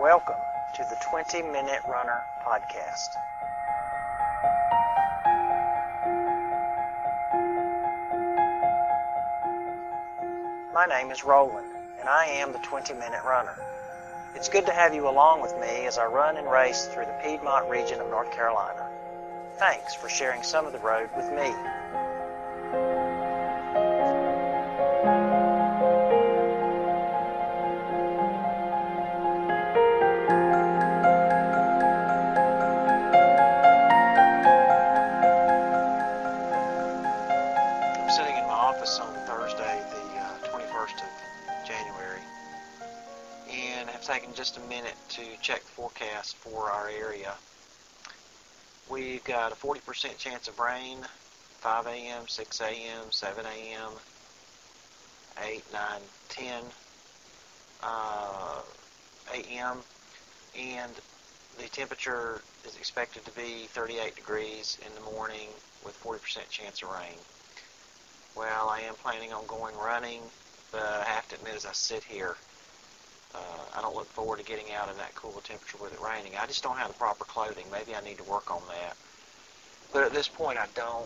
Welcome to the 20-Minute Runner Podcast. My name is Roland, and I am the 20-Minute Runner. It's good to have you along with me as I run and race through the Piedmont region of North Carolina. Thanks for sharing some of the road with me. Sitting in my office on Thursday, the 21st of January, and have taken just a minute to check the forecast for our area. We've got a 40% chance of rain, 5 a.m., 6 a.m., 7 a.m., 8, 9, 10 a.m., and the temperature is expected to be 38 degrees in the morning with 40% chance of rain. Well, I am planning on going running, but I have to admit as I sit here, I don't look forward to getting out in that cool temperature with it raining. I just don't have the proper clothing. Maybe I need to work on that. But at this point, I don't,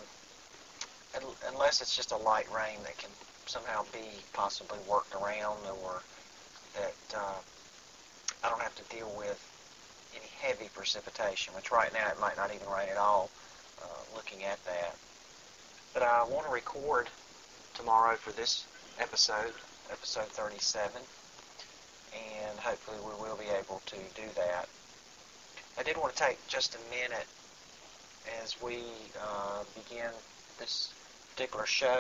unless it's just a light rain that can somehow be possibly worked around, or that I don't have to deal with any heavy precipitation, which right now it might not even rain at all, looking at that. But I want to record tomorrow for this episode 37, and hopefully we will be able to do that. I did want to take just a minute as we begin this particular show.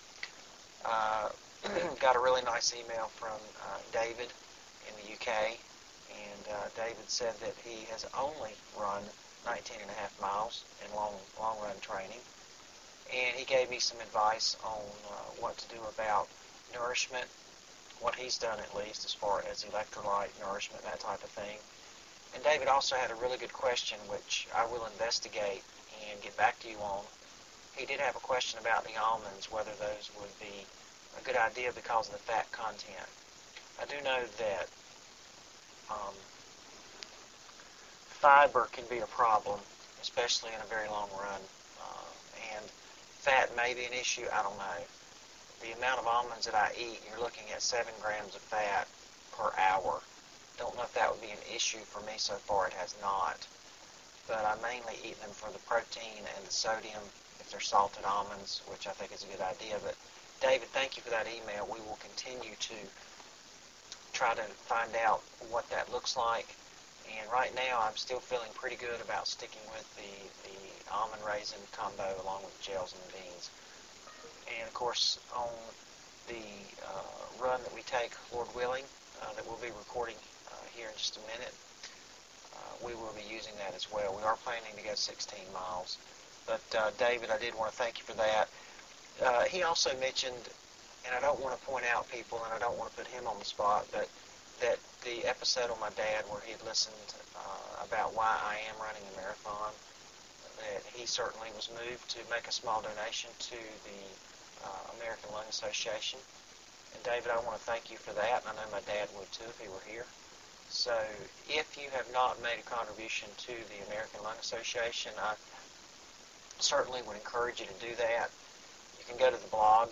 Got a really nice email from David in the UK, and David said that he has only run 19 and a half miles in long run training. And he gave me some advice on what to do about nourishment, what he's done at least as far as electrolyte, nourishment, that type of thing. And David also had a really good question, which I will investigate and get back to you on. He did have a question about the almonds, whether those would be a good idea because of the fat content. I do know that fiber can be a problem, especially in a very long run. And fat may be an issue, I don't know. The amount of almonds that I eat, you're looking at 7 grams of fat per hour. Don't know if that would be an issue for me so far. It has not. But I mainly eat them for the protein and the sodium, if they're salted almonds, which I think is a good idea. But David, thank you for that email. We will continue to try to find out what that looks like. And right now, I'm still feeling pretty good about sticking with the almond raisin combo along with the gels and the beans. And of course, on the run that we take, Lord willing, that we'll be recording here in just a minute, we will be using that as well. We are planning to go 16 miles. But David, I did want to thank you for that. He also mentioned, and I don't want to point out people, and I don't want to put him on the spot, but that the episode on my dad where he had listened about why I am running a marathon, that he certainly was moved to make a small donation to the American Lung Association. And David, I want to thank you for that, and I know my dad would too if he were here. So if you have not made a contribution to the American Lung Association, I certainly would encourage you to do that. You can go to the blog,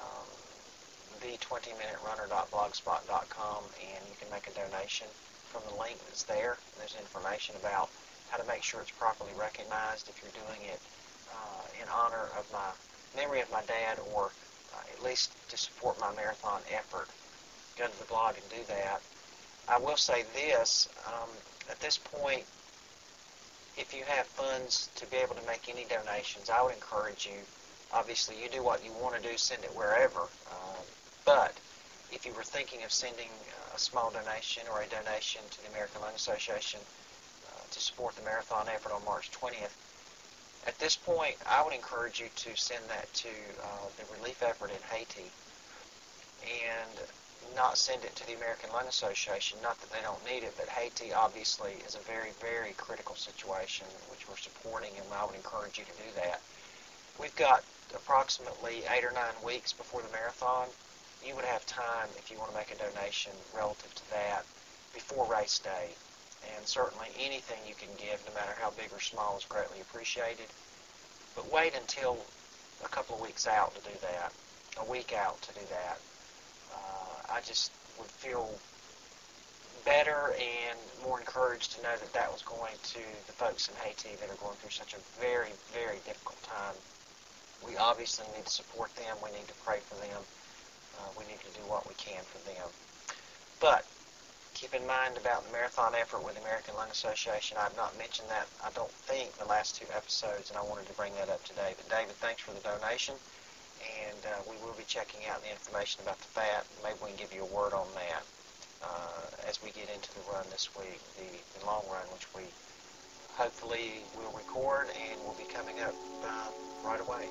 the20minuterunner.blogspot.com, and you can make a donation from the link that's there. There's information about how to make sure it's properly recognized if you're doing it in honor of my memory of my dad, or at least to support my marathon effort. Go to the blog and do that. I will say this, at this point, if you have funds to be able to make any donations, I would encourage you. Obviously, you do what you want to do, send it wherever. But if you were thinking of sending a small donation or a donation to the American Lung Association to support the marathon effort on March 20th, at this point, I would encourage you to send that to the relief effort in Haiti and not send it to the American Lung Association. Not that they don't need it, but Haiti obviously is a very, very critical situation which we're supporting, and I would encourage you to do that. We've got approximately 8 or 9 weeks before the marathon. You would have time, if you want to make a donation relative to that, before race day. And certainly anything you can give, no matter how big or small, is greatly appreciated. But wait until a couple of weeks out to do that, a week out to do that. I just would feel better and more encouraged to know that that was going to the folks in Haiti that are going through such a very, very difficult time. We obviously need to support them. We need to pray for them. We need to do what we can for them. But keep in mind about the marathon effort with the American Lung Association. I've not mentioned that, I don't think, the last two episodes, and I wanted to bring that up today. But David, thanks for the donation, and we will be checking out the information about the fat. Maybe we can give you a word on that as we get into the run this week, the long run, which we hopefully will record and will be coming up right away.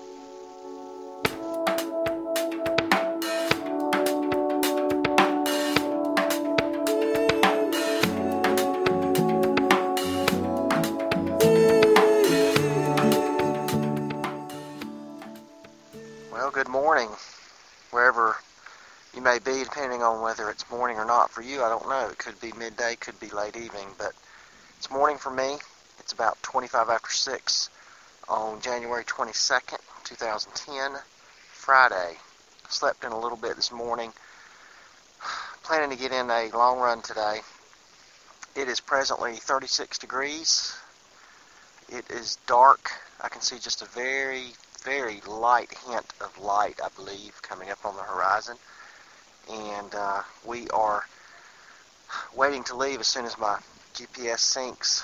Well, good morning, wherever you may be, depending on whether it's morning or not for you. I don't know. It could be midday, could be late evening, but it's morning for me. It's about 25 after 6 on January 22nd, 2010, Friday. Slept in a little bit this morning. Planning to get in a long run today. It is presently 36 degrees. It is dark. I can see just a very, very light hint of light, I believe, coming up on the horizon. And we are waiting to leave as soon as my GPS syncs.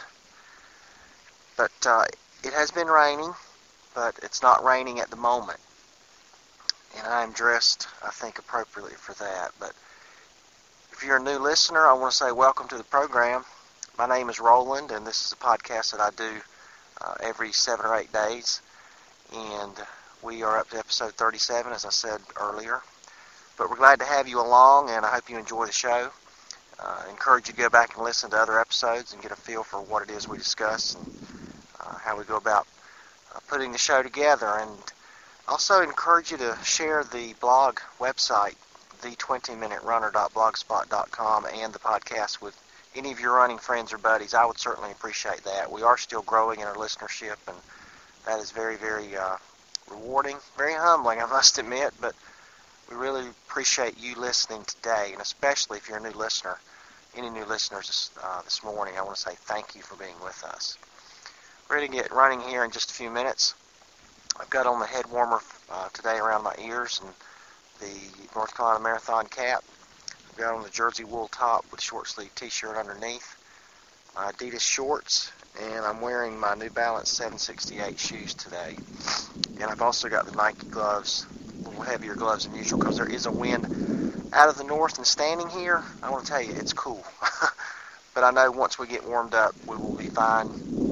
But it has been raining, but it's not raining at the moment. And I am dressed, I think, appropriately for that. But if you're a new listener, I want to say welcome to the program. My name is Roland, and this is a podcast that I do every 7 or 8 days. And we are up to episode 37, as I said earlier. But we're glad to have you along, and I hope you enjoy the show. I encourage you to go back and listen to other episodes and get a feel for what it is we discuss and how we go about putting the show together. And also encourage you to share the blog website, the20minuterunner.blogspot.com, and the podcast with any of your running friends or buddies. I would certainly appreciate that. We are still growing in our listenership, and that is very, very rewarding, very humbling, I must admit, but we really appreciate you listening today, and especially if you're a new listener. Any new listeners this morning, I want to say thank you for being with us. We're going to get running here in just a few minutes. I've got on the head warmer today around my ears and the North Carolina Marathon cap. I've got on the jersey wool top with a short sleeve t-shirt underneath, my Adidas shorts, and I'm wearing my New Balance 768 shoes today. And I've also got the Nike gloves, a little heavier gloves than usual because there is a wind out of the north, and standing here, I want to tell you, it's cool. But I know once we get warmed up, we will be fine.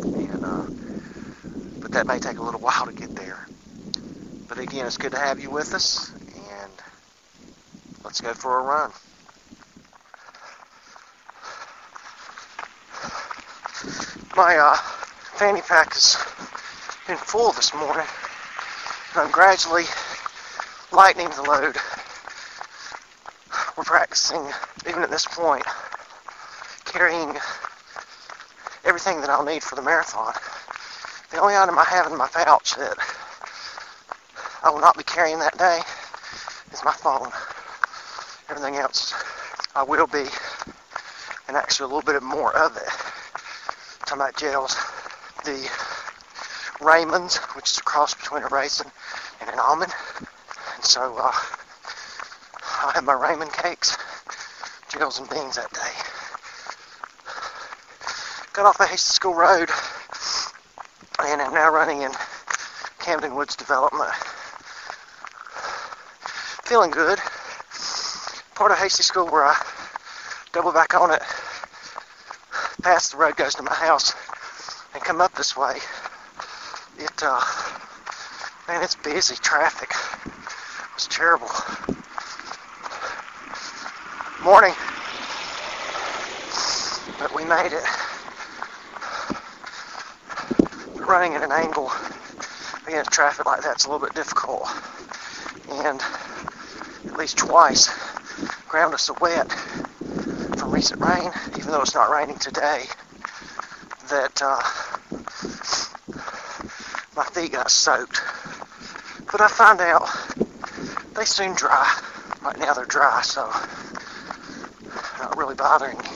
But that may take a little while to get there. But again, it's good to have you with us, and let's go for a run. My fanny pack has been full this morning, and I'm gradually lightening the load. We're practicing, even at this point, carrying everything that I'll need for the marathon. The only item I have in my pouch that I will not be carrying that day is my phone. Everything else I will be, and actually a little bit more of it. Talking about gels, the Raymond's, which is a cross between a raisin and an almond. And so I'll have my Raymond cakes, gels, and beans that day. Got off the Hasty School Road and am now running in Camden Woods Development. Feeling good. Part of Hasty School where I double back on it, past the road goes to my house, and come up this way. Man, it's busy. Traffic. It's terrible. Morning. But we made it. But running at an angle against traffic like that's a little bit difficult. And at least twice, ground is so wet from recent rain, even though it's not raining today, that my feet got soaked. But I find out they soon dry. Right now they're dry, so not really bothering me.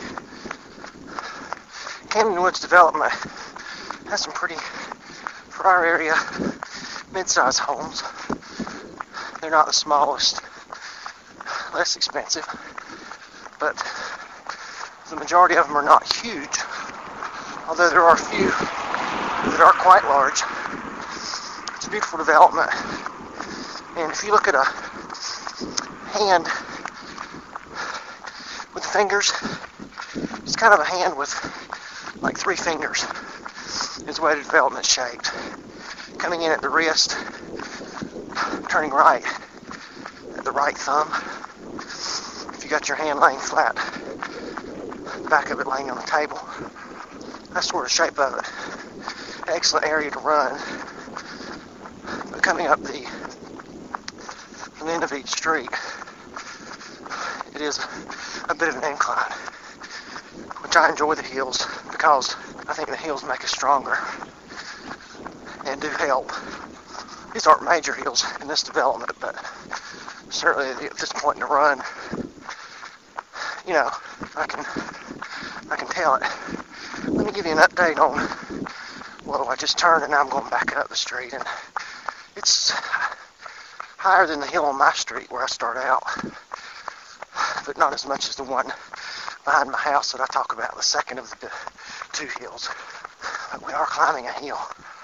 Camden Woods Development has some pretty, for our area, mid-size homes. They're not the smallest, less expensive, but the majority of them are not huge, although there are a few that are quite large. It's a beautiful development, and if you look at a hand with fingers, it's kind of a hand with like 3 fingers is the way the development's shaped. Coming in at the wrist, turning right at the right thumb. If you got your hand laying flat, the back of it laying on the table, that's sort of the shape of it. Excellent area to run. But coming up the end of each street, it is a bit of an incline, which I enjoy the hills because I think the hills make us stronger and do help. These aren't major hills in this development, but certainly at this point in the run, you know, I can tell it. Let me give you an update on, well, I just turned and now I'm going back up the street, and it's higher than the hill on my street where I start out, but not as much as the one behind my house that I talk about, the second of the 2 hills. But we are climbing a hill.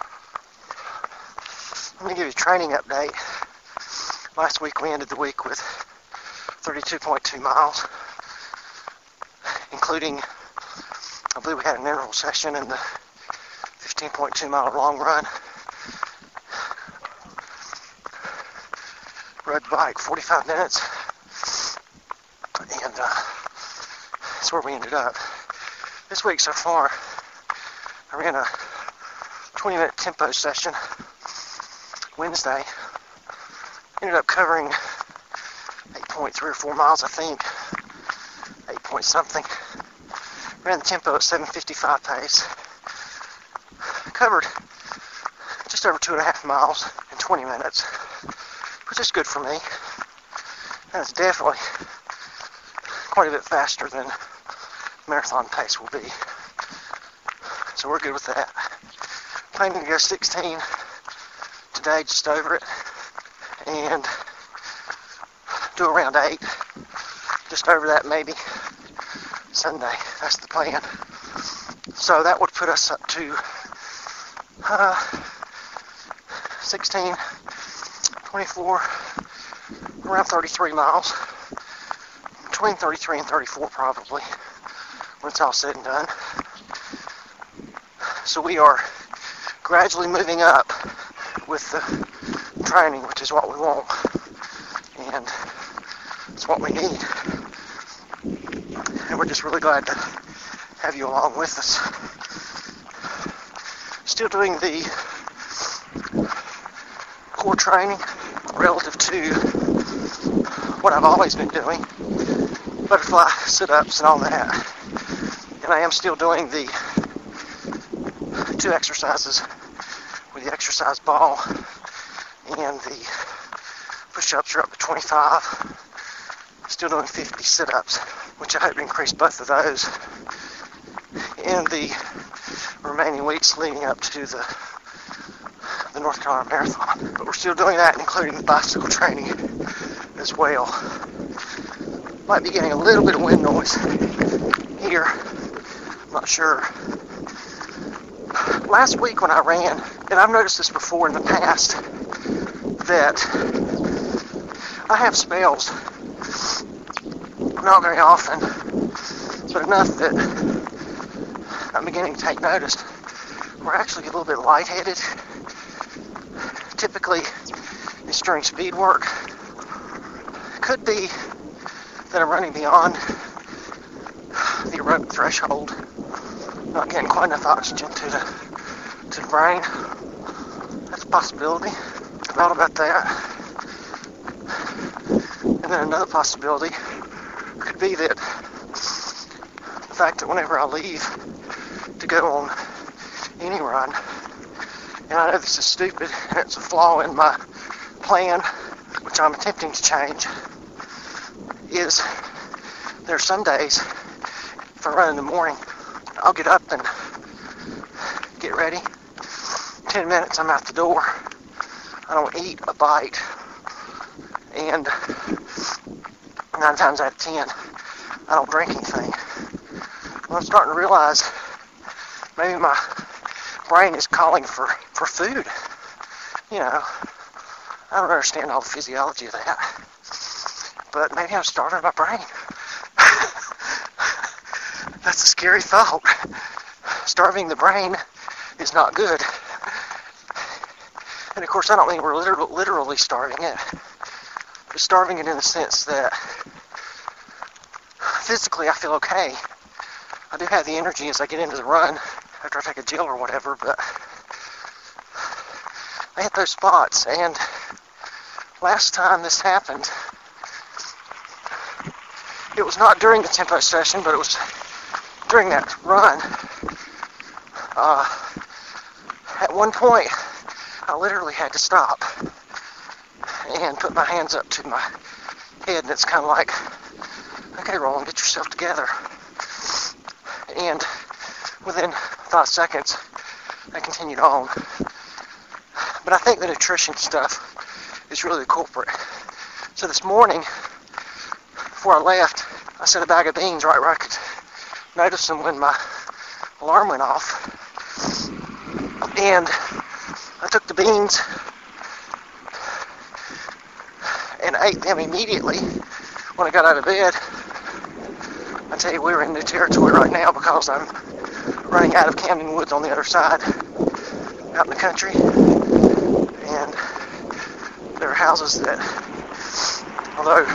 I'm going to give you a training update. Last week we ended the week with 32.2 miles, including, I believe we had an interval session in the 15.2 mile long run. Rode the bike 45 minutes, and that's where we ended up. This week so far, I ran a 20-minute tempo session Wednesday. Ended up covering 8.3 or 4 miles, I think. 8 point something. Ran the tempo at 7:55 pace. Covered just over 2.5 miles in 20 minutes, which is good for me. And it's definitely quite a bit faster than marathon pace will be. So we're good with that. Planning to go 16 today, just over it, and do around 8, just over that maybe, Sunday. That's the plan. So that would put us up to 16, 24, around 33 miles, between 33 and 34 probably, when it's all said and done. So we are gradually moving up with the training, which is what we want, and it's what we need. And we're just really glad to have you along with us. Still doing the core training relative to what I've always been doing, butterfly sit-ups and all that. And I am still doing the 2 exercises with the exercise ball, and the push-ups are up to 25. Still doing 50 sit-ups, which I hope to increase both of those in the remaining weeks leading up to the North Carolina Marathon. But we're still doing that, including the bicycle training as well. Might be getting a little bit of wind noise here. I'm not sure. Last week when I ran, and I've noticed this before in the past, that I have spells, not very often, but enough that I'm beginning to take notice. We're actually a little bit lightheaded. Typically, it's during speed work. Could be that I'm running beyond the aerobic threshold, not getting quite enough oxygen to the brain. That's a possibility. I thought about that. And then another possibility could be that the fact that whenever I leave to go on any run, and I know this is stupid and it's a flaw in my plan, which I'm attempting to change, is there are some days, if I run in the morning, I'll get up and get ready. 10 minutes, I'm out the door. I don't eat a bite. And 9 times out of 10, I don't drink anything. Well, I'm starting to realize maybe my brain is calling for food. You know, I don't understand all the physiology of that. But maybe I'm starving my brain. That's a scary thought. Starving the brain is not good. And of course, I don't mean we're literally starving it. But starving it in the sense that physically I feel okay. I do have the energy as I get into the run after I take a gel or whatever, but I hit those spots. And last time this happened, it was not during the tempo session, but it was during that run. At one point, I literally had to stop and put my hands up to my head, and it's kind of like, okay, Roland, get yourself together. And within 5 seconds, I continued on. But I think the nutrition stuff is really the culprit. So this morning, before I left, I set a bag of beans right where I could notice them when my alarm went off. And I took the beans and ate them immediately when I got out of bed. I tell you, we're in new territory right now because I'm running out of Camden Woods on the other side, out in the country. And there are houses that, although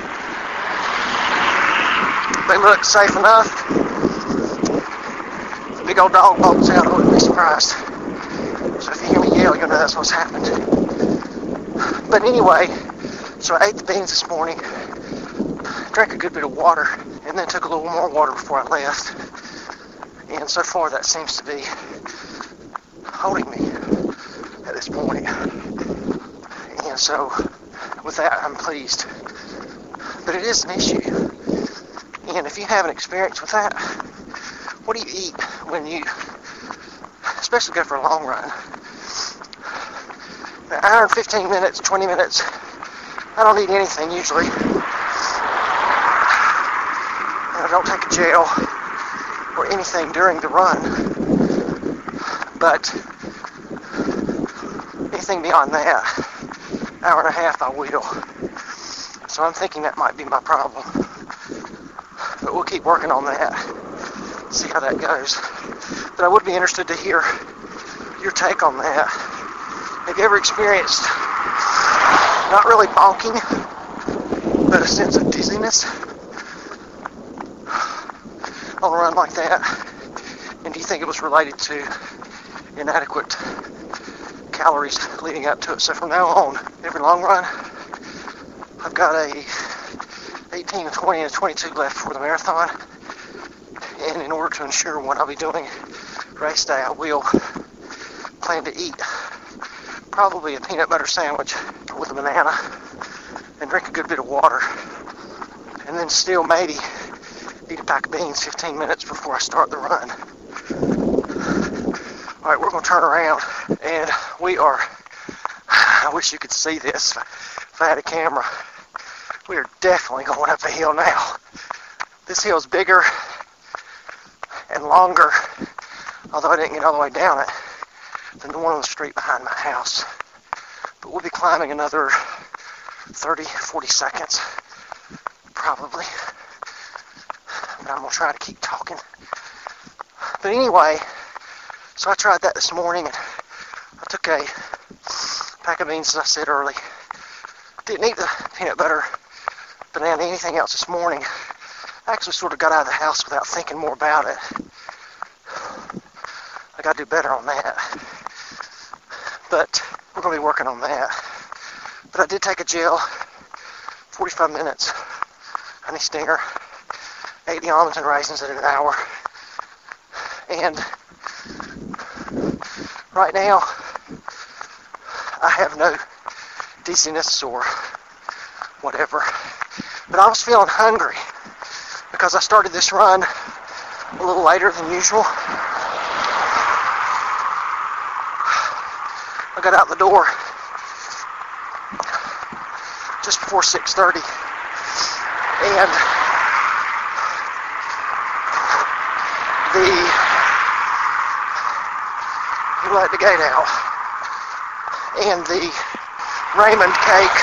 they look safe enough, if a big old dog bolts out, I wouldn't be surprised. So if you hear me yell, you'll know that's what's happened. But anyway, so I ate the beans this morning, drank a good bit of water, and then took a little more water before I left. And so far that seems to be holding me at this point. And so with that, I'm pleased. But it is an issue. And if you have an experience with that, what do you eat when you, especially go for a long run? An hour and 15 minutes, 20 minutes, I don't eat anything usually. And I don't take a gel or anything during the run. But anything beyond that, hour and a half, I will. So I'm thinking that might be my problem. But we'll keep working on that, see how that goes. But I would be interested to hear your take on that. Have you ever experienced not really bonking, but a sense of dizziness on a run like that? And do you think it was related to inadequate calories leading up to it? So from now on, every long run, I've got a 18, a 20, and a 22 left for the marathon. And in order to ensure what I'll be doing race day, I will plan to eat probably a peanut butter sandwich with a banana and drink a good bit of water. And then still maybe eat a pack of beans 15 minutes before I start the run. Alright, we're going to turn around, and we are, I wish you could see this if I had a camera. We are definitely going up a hill now. This hill's bigger and longer, although I didn't get all the way down it, than the one on the street behind my house. But we'll be climbing another 30, 40 seconds, probably. But I'm going to try to keep talking. But anyway, so I tried that this morning, and I took a pack of beans, as I said earlier. Didn't eat the peanut butter, banana, anything else this morning. I actually sort of got out of the house without thinking more about it. I got to do better on that. But we're going to be working on that. But I did take a gel, 45 minutes, honey stinger, ate the almonds and raisins in an hour. And right now, I have no dizziness or whatever. But I was feeling hungry because I started this run a little later than usual. I got out the door just before 6:30, and he let the gate out, and the Raymond cake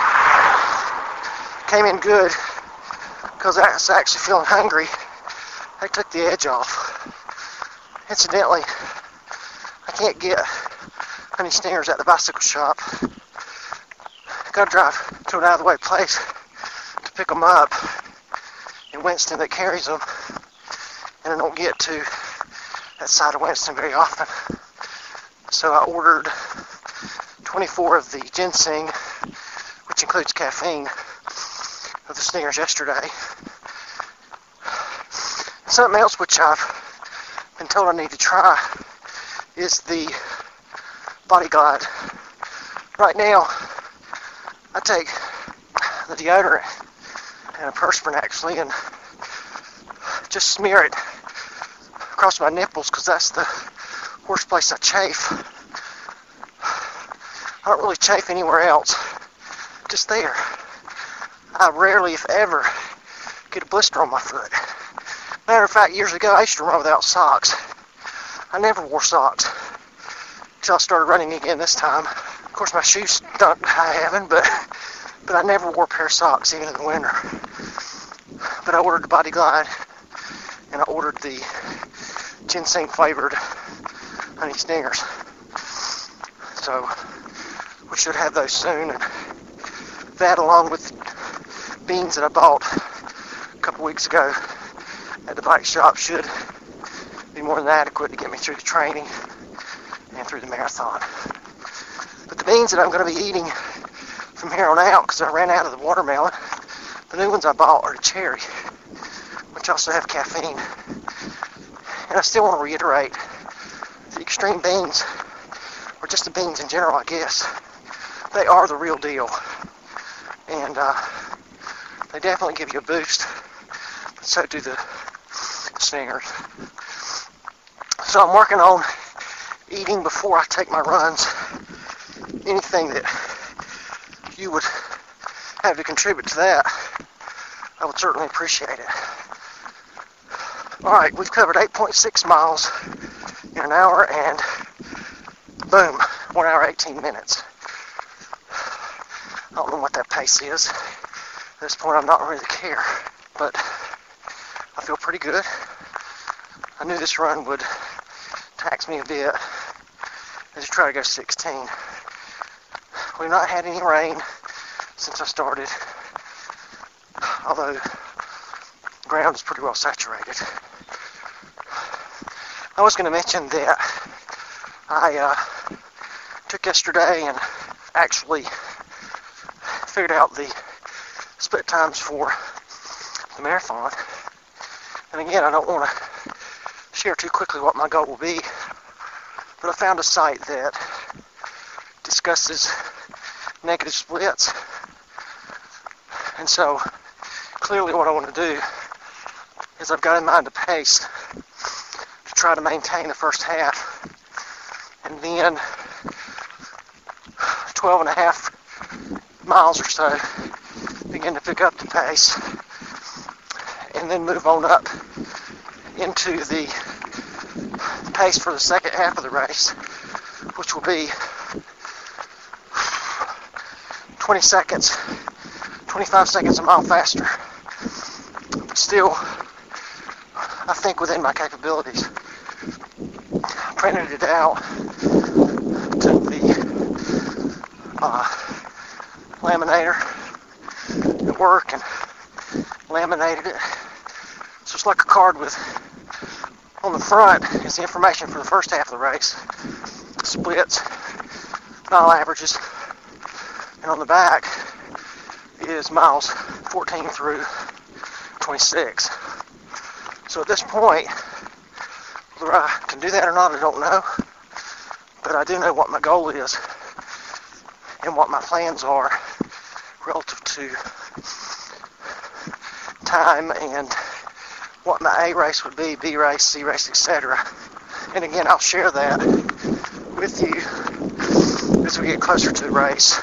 came in good because I was actually feeling hungry. They took the edge off. Incidentally, I can't get honey stingers at the bicycle shop. I gotta drive to an out-of-the-way place to pick them up in Winston that carries them, and I don't get to that side of Winston very often. So I ordered 24 of the ginseng, which includes caffeine, of the stingers yesterday. Something else which I've been told I need to try is the Body Glide. Right now, I take the deodorant and a perspirant actually, and just smear it across my nipples because that's the worst place I chafe. I don't really chafe anywhere else, just there. I rarely, if ever, get a blister on my foot. Matter of fact, years ago, I used to run without socks. I never wore socks until I started running again this time. Of course, my shoes stunk to high heaven, but I never wore a pair of socks, even in the winter. But I ordered the Body Glide, and I ordered the ginseng-flavored honey stingers. So, we should have those soon, and that, along with beans that I bought a couple weeks ago at the bike shop, should be more than adequate to get me through the training and through the marathon. But the beans that I'm going to be eating from here on out, because I ran out of the watermelon, the new ones I bought are the cherry, which also have caffeine. And I still want to reiterate, the extreme beans, or just the beans in general, I guess, they are the real deal. And they definitely give you a boost, but so do the stingers. So I'm working on eating before I take my runs. Anything that you would have to contribute to that, I would certainly appreciate it. Alright, we've covered 8.6 miles in an hour, and boom, 1 hour 18 minutes. I don't know what that pace is. At this point, I'm not really care, but I feel pretty good. I knew this run would tax me a bit as I try to go 16. We've not had any rain since I started, although the ground is pretty well saturated. I was going to mention that I took yesterday and actually figured out the split times for the marathon. And again, I don't want to share too quickly what my goal will be, but I found a site that discusses negative splits. And so, clearly what I want to do is I've got in mind a pace to try to maintain the first half, and then 12 and a half miles or so begin to pick up the pace, and then move on up into the pace for the second half of the race, which will be 20 seconds, 25 seconds a mile faster, but still, I think within my capabilities. I printed it out, took the laminator at work and laminated it. So it's like a card with, on the front is the information for the first half of the race, splits, mile averages, and on the back is miles 14 through 26. So at this point, whether I can do that or not, I don't know. But I do know what my goal is and what my plans are relative to time and what my A race would be, B race, C race, etc. And again, I'll share that with you as we get closer to the race.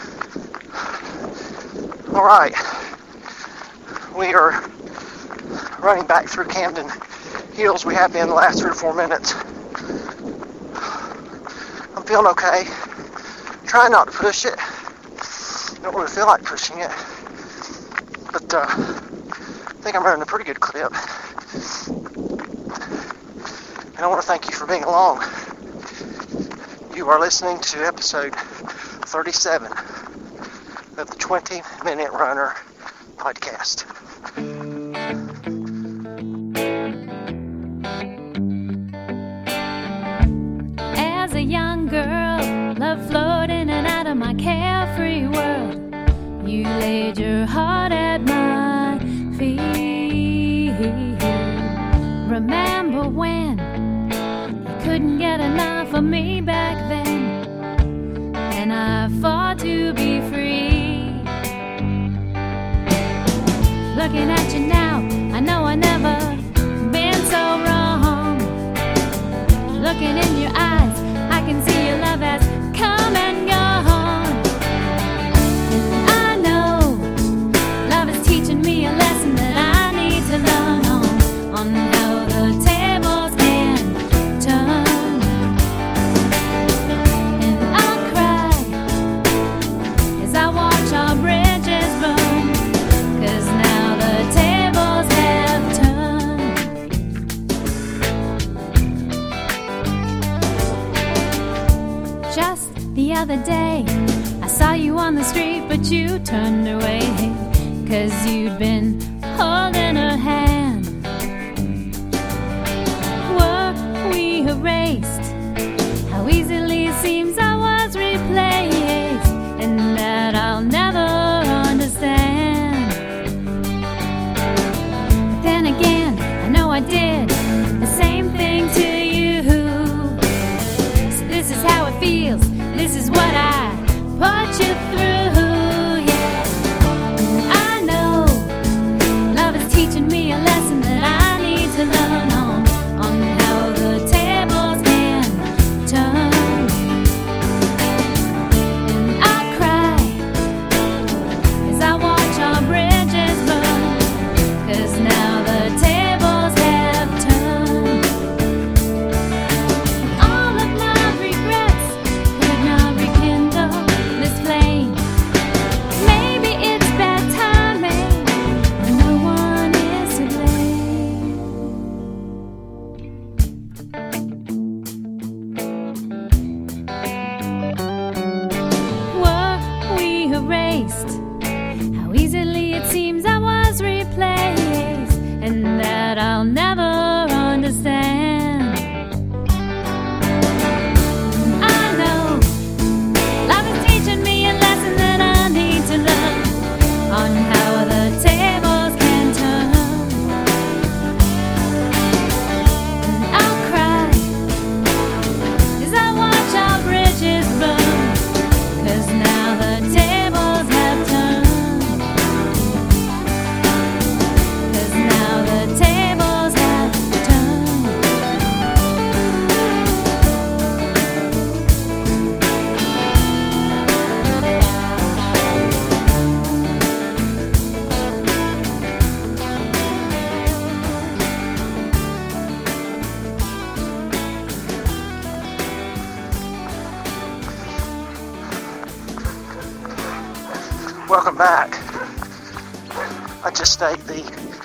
All right, we are running back through Camden Hills. We have been the last 3 or 4 minutes. I'm feeling okay. Trying not to push it. Don't really feel like pushing it, but I think I'm running a pretty good clip. And I want to thank you for being along. You are listening to episode 37 of the 20-Minute Runner podcast. As a young girl, love flowed in and out of my carefree world. You laid your heart at my feet. Remember when you couldn't get enough of me back then, and I fought to be free. Looking at you now, I know I never been so wrong. Looking in your eyes, I can see your love has come and gone. And I know love is teaching me a lesson that I need to learn on how the tables can turn. And I'll cry as I watch our bridges burn, 'cause now the tables have turned. Just the other day, I saw you on the street, but you turned away, 'cause you'd been holding her hand. Were we erased? How easily it seems I was replaced, and that I'll never understand. But then again, I know I did the same thing to you. So this is how it feels, this is what I put you through, yeah. And I know love is teaching me a lesson that I need to learn on how the tables can turn. And I cry as I watch our bridges burn, 'cause now the tables have turned. All of my regrets could not rekindle this flame. Maybe it's bad timing, but no one is to blame. Were we erased? How easily it seems I was replaced, and that I'll never understand. I know love is teaching me a lesson that I need to learn on how the tables can turn. And I'll cry as I watch our bridges burn, 'cause now the tables have turned. 'Cause now the tables have turned. Welcome back. I just ate the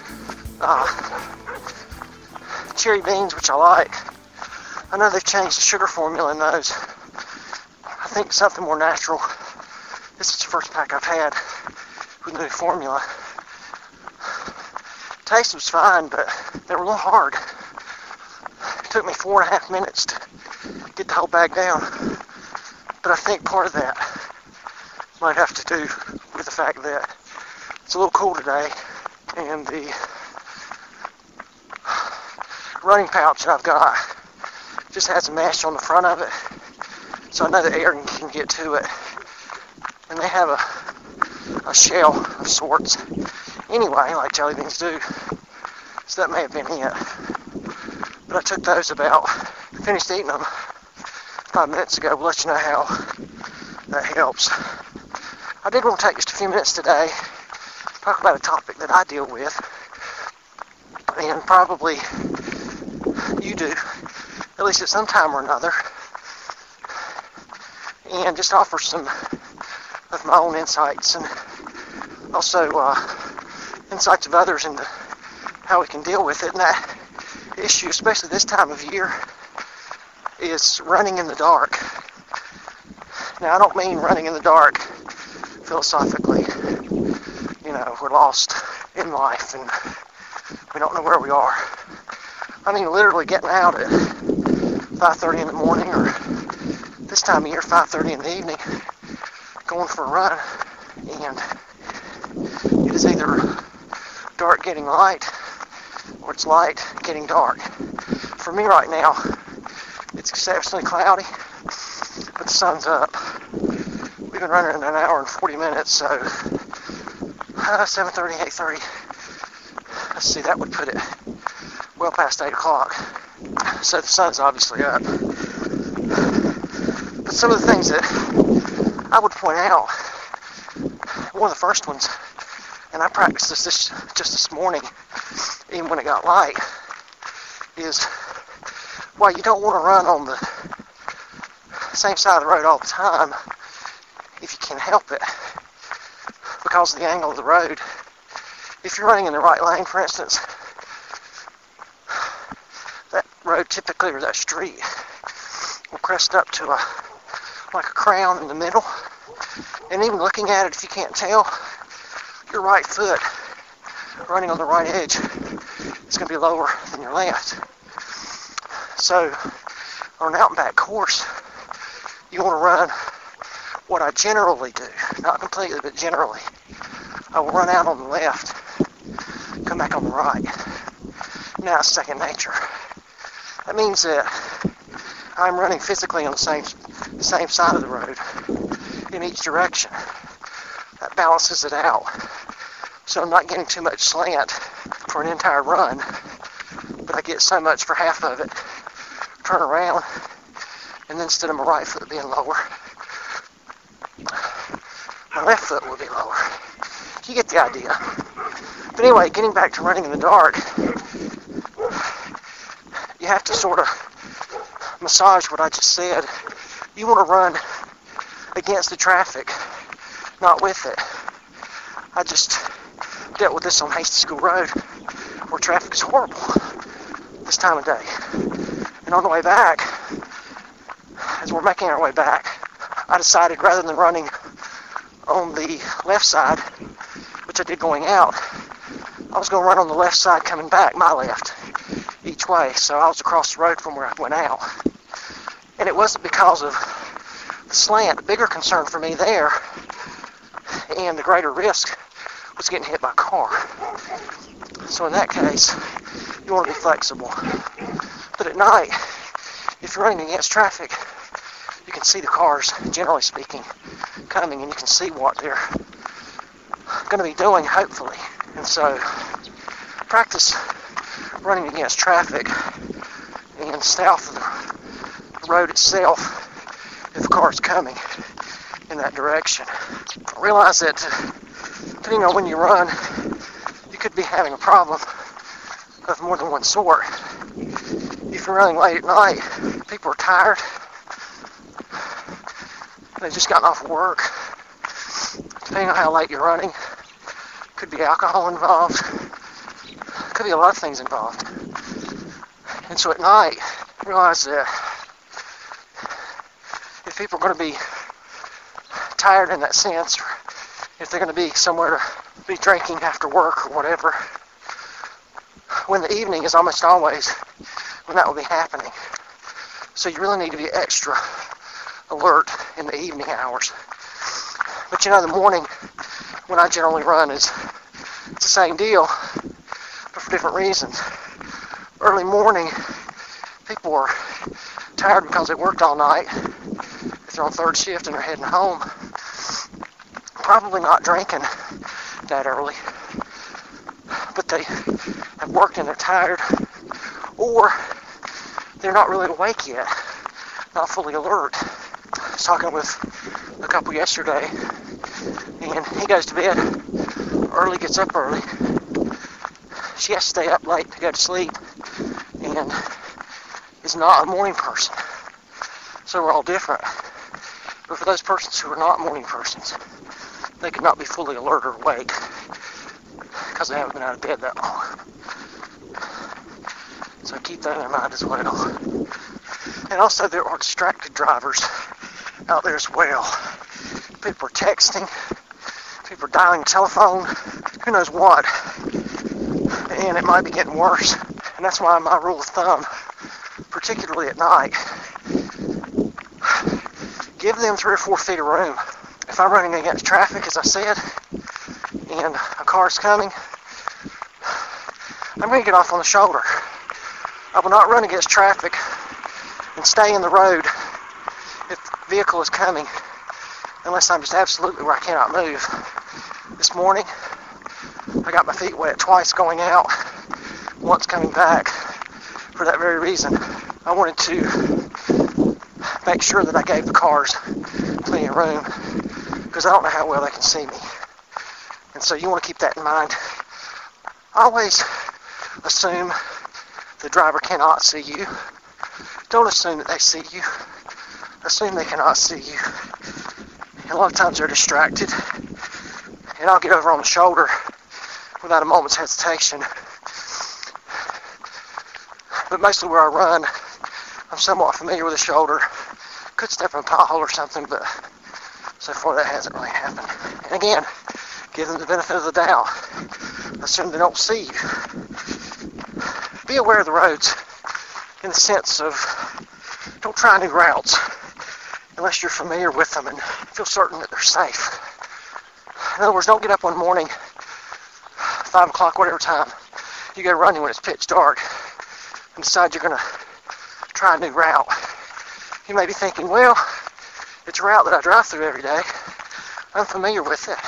cherry beans, which I like. I know they've changed the sugar formula in those. I think something more natural. This is the first pack I've had with the new formula. Taste was fine, but they were a little hard. It took me 4.5 minutes to get the whole bag down. But I think part of that might have to do with the fact that it's a little cool today, and the running pouch that I've got just has a mesh on the front of it, so I know the air can get to it. And they have a shell of sorts anyway, like jelly beans do. So that may have been it. But I took those finished eating them 5 minutes ago. We'll let you know how that helps. I did want to take just a few minutes today, talk about a topic that I deal with, and probably you do, at least at some time or another, and just offer some of my own insights and also insights of others into how we can deal with it. And that issue, especially this time of year, is running in the dark. Now, I don't mean running in the dark philosophically. You know, we're lost in life and we don't know where we are. I mean literally getting out at 5:30 in the morning, or this time of year, 5:30 in the evening, going for a run, and it is either dark getting light or it's light getting dark. For me right now, it's exceptionally cloudy, but the sun's up. We've been running in an hour and 40 minutes, so 7:30, 8:30. Let's see, that would put it well past 8 o'clock. So the sun's obviously up. But some of the things that I would point out, one of the first ones, and I practiced this just this morning, even when it got light, is while you don't want to run on the same side of the road all the time, if you can help it, because of the angle of the road. If you're running in the right lane, for instance, that road typically, or that street, will crest up to like a crown in the middle. And even looking at it, if you can't tell, your right foot running on the right edge is going to be lower than your left. So on an out and back course, you want to run what I generally do, not completely, but generally. I will run out on the left, come back on the right. Now it's second nature. That means that I'm running physically on the same side of the road in each direction. That balances it out. So I'm not getting too much slant for an entire run, but I get so much for half of it. Turn around, and then instead of my right foot being lower, my left foot will be lower. You get the idea. But anyway, getting back to running in the dark, you have to sort of massage what I just said. You want to run against the traffic, not with it. I just dealt with this on Hasty School Road, where traffic is horrible this time of day. And on the way back, as we're making our way back, I decided rather than running on the left side, which I did going out, I was going to run on the left side coming back, my left, each way. So I was across the road from where I went out. And it wasn't because of the slant. The bigger concern for me there, and the greater risk, was getting hit by a car. So in that case, you want to be flexible. But at night, if you're running against traffic, you can see the cars, generally speaking, coming, and you can see what they're going to be doing, hopefully. And so, practice running against traffic and stay off of the road itself if a car is coming in that direction. Realize that depending on when you run, you could be having a problem of more than one sort. If you're running late at night, people are tired. They've just gotten off work. Depending on how late you're running, could be alcohol involved. Could be a lot of things involved. And so at night, realize that if people are going to be tired in that sense, or if they're going to be somewhere to be drinking after work or whatever, when the evening is almost always when that will be happening. So you really need to be extra alert in the evening hours. But you know, the morning when I generally run it's the same deal, but for different reasons. early morning, people are tired because they worked all night. If they're on third shift and they're heading home, probably not drinking that early, but they have worked and they're tired, or they're not really awake yet, not fully alert. I was talking with a couple yesterday, and he goes to bed early, gets up early. She has to stay up late to go to sleep, and is not a morning person. So we're all different. But for those persons who are not morning persons, they could not be fully alert or awake because they haven't been out of bed that long. So keep that in mind as well. And also there are distracted drivers out there as well. People are texting, people are dialing telephone, who knows what. And it might be getting worse. And that's why my rule of thumb, particularly at night, give them 3 or 4 feet of room. If I'm running against traffic, as I said, and a car's coming, I'm going to get off on the shoulder. I will not run against traffic and stay in the road if the vehicle is coming, unless I'm just absolutely where I cannot move. This morning, I got my feet wet twice going out, once coming back, for that very reason. I wanted to make sure that I gave the cars plenty of room, because I don't know how well they can see me. And so you want to keep that in mind. Always assume the driver cannot see you. Don't assume that they see you. Assume they cannot see you. And a lot of times they're distracted. And I'll get over on the shoulder without a moment's hesitation. But mostly where I run, I'm somewhat familiar with the shoulder. Could step in a pothole or something, but so far that hasn't really happened. And again, give them the benefit of the doubt. Assume they don't see you. Be aware of the roads in the sense of don't try new routes unless you're familiar with them and feel certain that they're safe. In other words, don't get up one morning, 5 o'clock, whatever time, you go running when it's pitch dark and decide you're going to try a new route. You may be thinking, well, it's a route that I drive through every day. I'm familiar with it.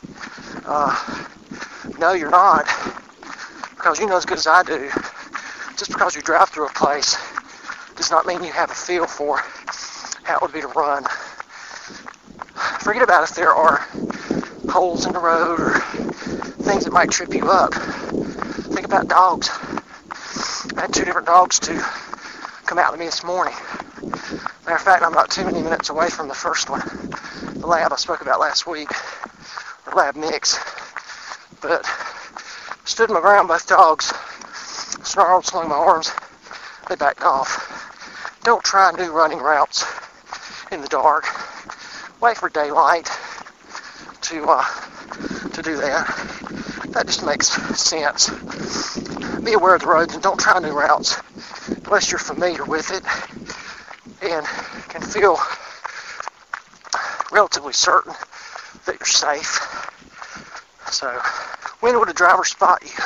No, you're not, because you know as good as I do, just because you drive through a place does not mean you have a feel for how it would be to run. Forget about if there are holes in the road or things that might trip you up. Think about dogs. I had 2 different dogs to come out to me this morning. Matter of fact, I'm not too many minutes away from the first one, the lab I spoke about last week, or lab mix. But stood my ground, both dogs, snarled, slung my arms, they backed off. Don't try new running routes in the dark. Wait for daylight to do that. That just makes sense. Be aware of the roads and don't try new routes unless you're familiar with it and can feel relatively certain that you're safe. So, when would a driver spot you?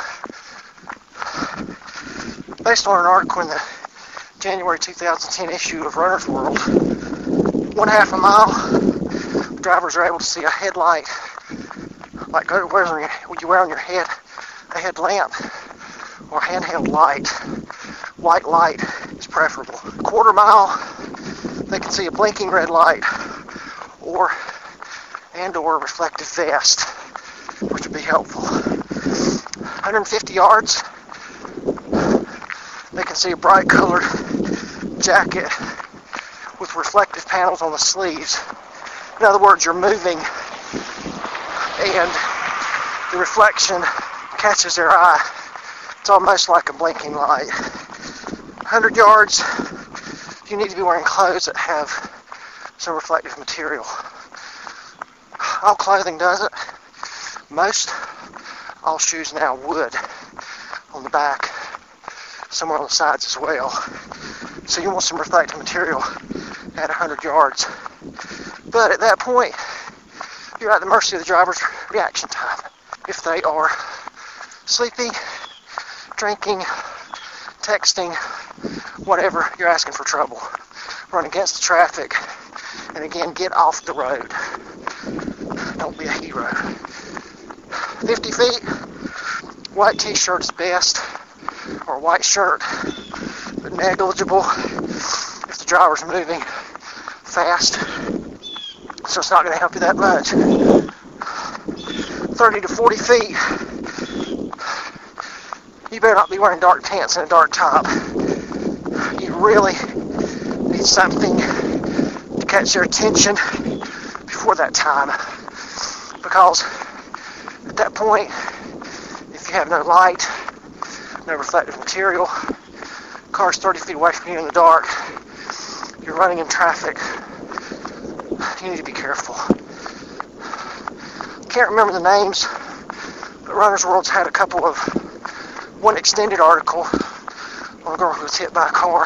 Based on an article in the January 2010 issue of Runner's World, 1/2 a mile, drivers are able to see a headlight, like you wear on your head, a headlamp or handheld light. White light is preferable. 1/4 mile, they can see a blinking red light or a reflective vest, which would be helpful. 150 yards, they can see a bright colored jacket with reflective panels on the sleeves. In other words, you're moving and the reflection catches their eye. It's almost like a blinking light. 100 yards, you need to be wearing clothes that have some reflective material. All clothing does it. Most all shoes now would on the back, somewhere on the sides as well. So you want some reflective material at 100 yards. But at that point, you're at the mercy of the driver's reaction time. If they are sleepy, drinking, texting, whatever, you're asking for trouble. Run against the traffic, and again, get off the road. Don't be a hero. 50 feet, white t-shirt is best, or white shirt, but negligible if the driver's moving fast, so it's not going to help you that much. 30 to 40 feet, you better not be wearing dark pants and a dark top. You really need something to catch their attention before that time, because at that point, if you have no light, no reflective material, car's 30 feet away from you in the dark, you're running in traffic, you need to be careful. Can't remember the names, but Runner's World's had a couple of, one extended article on a girl who was hit by a car.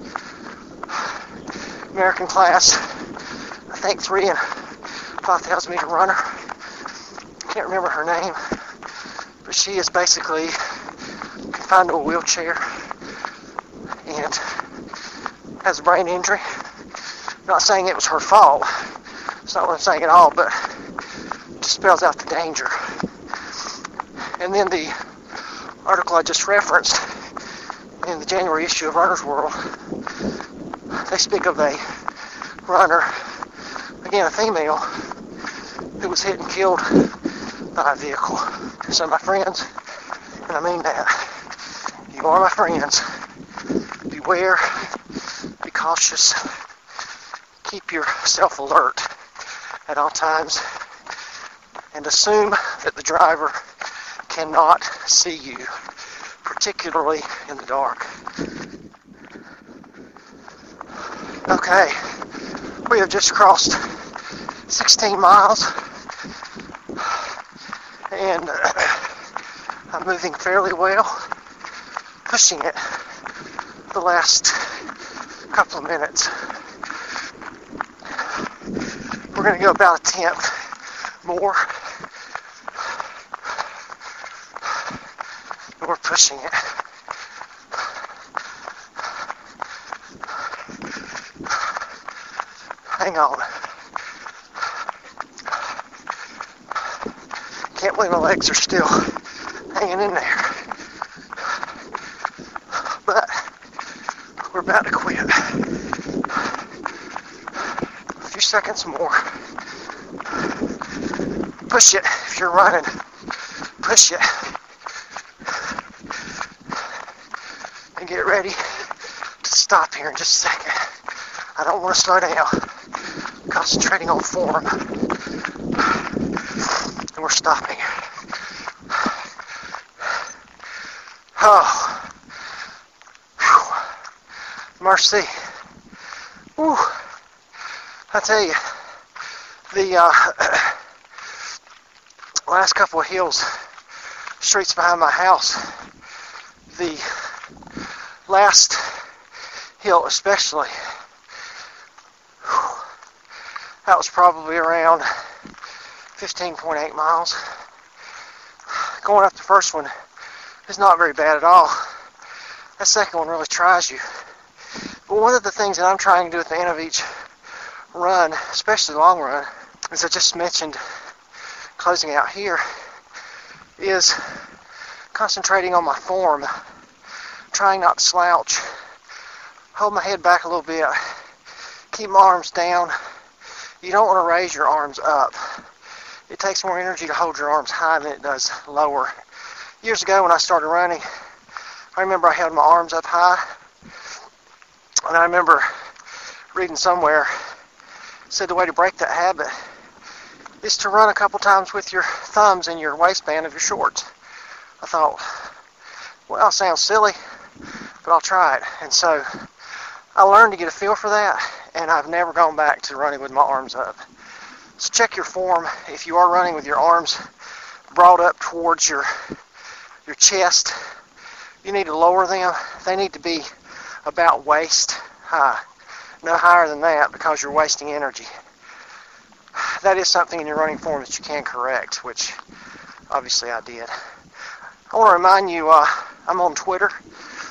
American class, I think 3 and 5,000 meter runner. Can't remember her name, but she is basically confined to a wheelchair and has a brain injury. Not saying it was her fault. It's not what I'm saying at all, but it just spells out the danger. And then the article I just referenced in the January issue of Runner's World, they speak of a runner, again a female, who was hit and killed by a vehicle. So my friends, and I mean that, you are my friends, beware, be cautious, keep yourself alert at all times, and assume that the driver cannot see you, particularly in the dark. Okay, we have just crossed 16 miles, and I'm moving fairly well, pushing it the last couple of minutes. We're going to go about a tenth more, and we're pushing it. Hang on. Can't believe my legs are still hanging in there. But we're about to quit. A few seconds more. Push it if you're running. Push it. And get ready to stop here in just a second. I don't want to slow down. Concentrating on form. And we're stopping. Oh. Whew. Mercy. Whew. I tell you, the last couple of hills, streets behind my house, the last hill especially, that was probably around 15.8 miles. Going up the first one is not very bad at all. That second one really tries you. But one of the things that I'm trying to do at the end of each run, especially long run, as I just mentioned, closing out here, is concentrating on my form, trying not to slouch, hold my head back a little bit, keep my arms down. You don't want to raise your arms up. It takes more energy to hold your arms high than it does lower. Years ago when I started running, I remember I held my arms up high, and I remember reading somewhere, said the way to break that habit is to run a couple times with your thumbs in your waistband of your shorts. I thought, well, it sounds silly, but I'll try it. And so I learned to get a feel for that, and I've never gone back to running with my arms up. So check your form. If you are running with your arms brought up towards your chest, you need to lower them. They need to be about waist high. No higher than that, because you're wasting energy. That is something in your running form that you can correct, which obviously I did. I want to remind you, I'm on Twitter.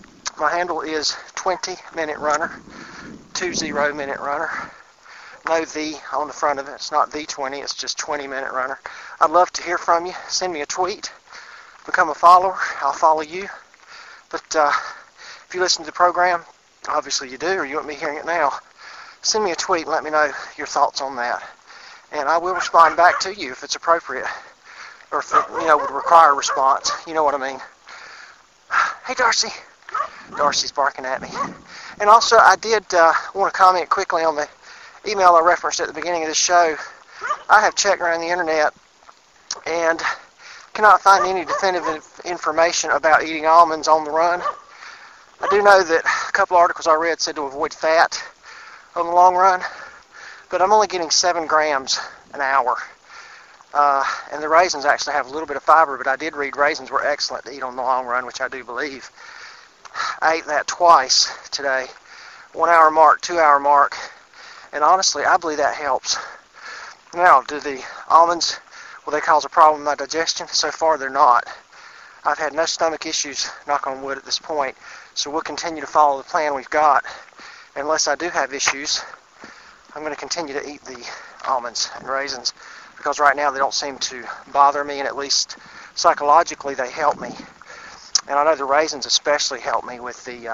My handle is 20-minute runner, 20-minute runner. No the on the front of it. It's not the 20, it's just 20-minute runner. I'd love to hear from you. Send me a tweet. Become a follower. I'll follow you. But if you listen to the program, obviously you do, or you want me hearing it now, send me a tweet and let me know your thoughts on that. And I will respond back to you if it's appropriate, or if it, would require a response. You know what I mean. Hey, Darcy. Darcy's barking at me. And also, I did want to comment quickly on the email I referenced at the beginning of this show. I have checked around the internet and cannot find any definitive information about eating almonds on the run. I do know that a couple articles I read said to avoid fat on the long run, but I'm only getting 7 grams an hour. And the raisins actually have a little bit of fiber, but I did read raisins were excellent to eat on the long run, which I do believe. I ate that twice today, 1 hour mark, 2 hour mark, and honestly, I believe that helps. Now, do the almonds, will they cause a problem in my digestion? So far, they're not. I've had no stomach issues, knock on wood, at this point, so we'll continue to follow the plan we've got. Unless I do have issues, I'm going to continue to eat the almonds and raisins, because right now they don't seem to bother me, and at least psychologically they help me. And I know the raisins especially help me with the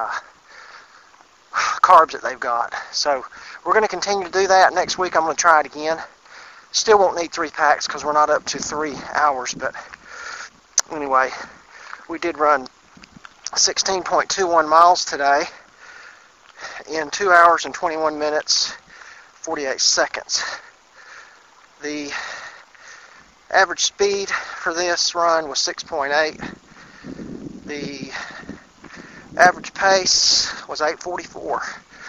carbs that they've got. So we're going to continue to do that. Next week I'm going to try it again. Still won't need 3 packs because we're not up to 3 hours. But anyway, we did run 16.21 miles today in 2 hours and 21 minutes, 48 seconds. The average speed for this run was 6.8. The average pace was 8:44.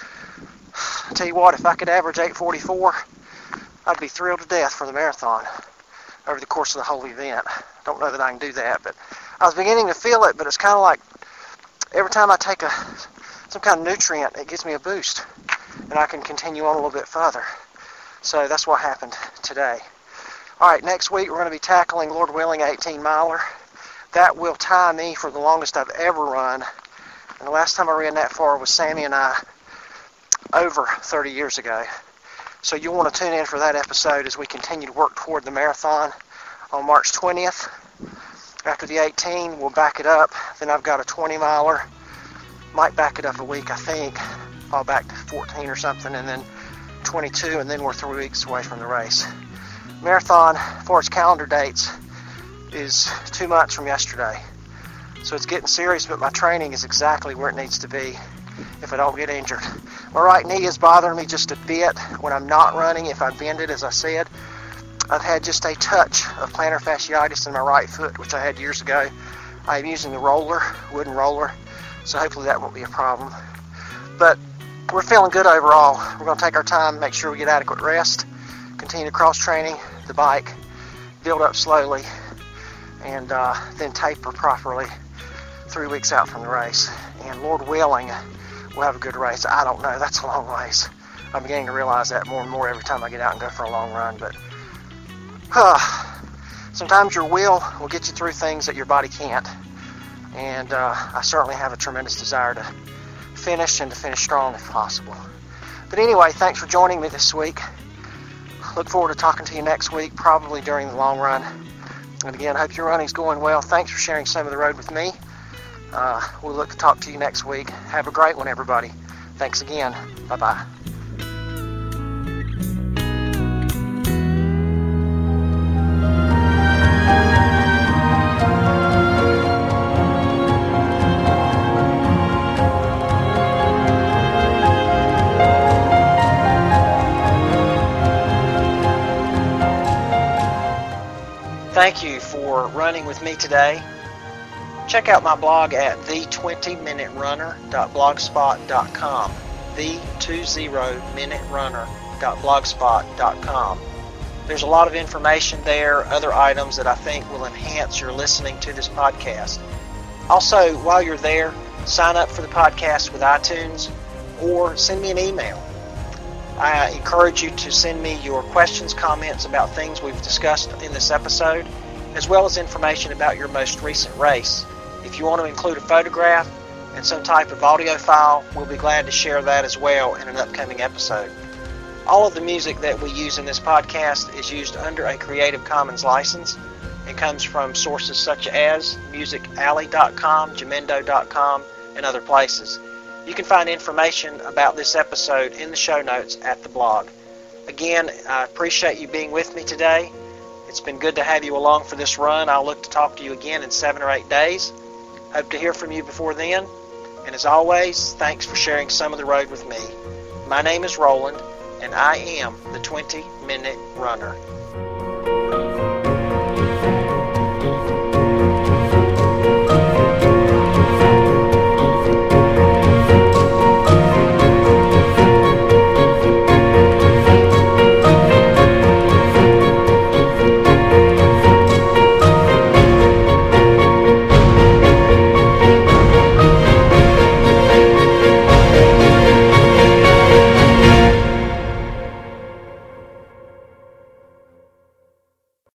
I tell you what, if I could average 8:44, I'd be thrilled to death for the marathon over the course of the whole event. Don't know that I can do that, but I was beginning to feel it, but it's kind of like every time I take some kind of nutrient, it gives me a boost, and I can continue on a little bit further. So that's what happened today. All right, next week we're going to be tackling, Lord willing, 18-miler. That will tie me for the longest I've ever run. And the last time I ran that far was Sammy and I over 30 years ago. So you'll want to tune in for that episode as we continue to work toward the marathon on March 20th. After the 18, we'll back it up. Then I've got a 20-miler. Might back it up a week, I think. Fall back to 14 or something, and then 22, and then we're 3 weeks away from the race. Marathon, for its calendar dates, is 2 months from yesterday. So it's getting serious, but my training is exactly where it needs to be if I don't get injured. My right knee is bothering me just a bit when I'm not running, if I bend it, as I said. I've had just a touch of plantar fasciitis in my right foot, which I had years ago. I'm using the roller, wooden roller, so hopefully that won't be a problem. But we're feeling good overall. We're going to take our time, make sure we get adequate rest, continue to cross-training the bike, build up slowly, and then taper properly 3 weeks out from the race. And Lord willing, we'll have a good race. I don't know. That's a long ways. I'm beginning to realize that more and more every time I get out and go for a long run. But sometimes your will get you through things that your body can't. And I certainly have a tremendous desire to finish and to finish strong if possible. But anyway, thanks for joining me this week. Look forward to talking to you next week, probably during the long run. And again, I hope your running's going well. Thanks for sharing some of the road with me. We'll look to talk to you next week. Have a great one, everybody. Thanks again. Bye-bye. Thank you for running with me today. Check out my blog at the20minuterunner.blogspot.com. the20minuterunner.blogspot.com. There's a lot of information there, other items that I think will enhance your listening to this podcast. Also, while you're there, sign up for the podcast with iTunes or send me an email. I encourage you to send me your questions, comments about things we've discussed in this episode, as well as information about your most recent race. If you want to include a photograph and some type of audio file, we'll be glad to share that as well in an upcoming episode. All of the music that we use in this podcast is used under a Creative Commons license and comes from sources such as musicalley.com, jamendo.com, and other places. You can find information about this episode in the show notes at the blog. Again, I appreciate you being with me today. It's been good to have you along for this run. I'll look to talk to you again in 7 or 8 days. Hope to hear from you before then. And as always, thanks for sharing some of the road with me. My name is Roland, and I am the 20-Minute Runner.